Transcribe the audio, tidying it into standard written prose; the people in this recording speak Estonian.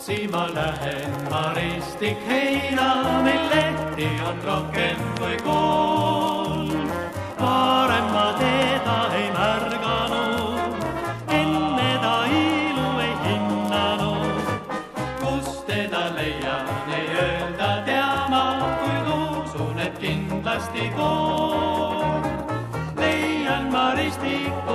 otsima lähen ma ristik heina, mil lehti on rohkem kui kolm. Varem ma teda ei märganud, enne ta ilu ei hinnanud. Kus teda leian, ei öelda teama, kuid usun, et kindlasti kool. Leian ma ristiku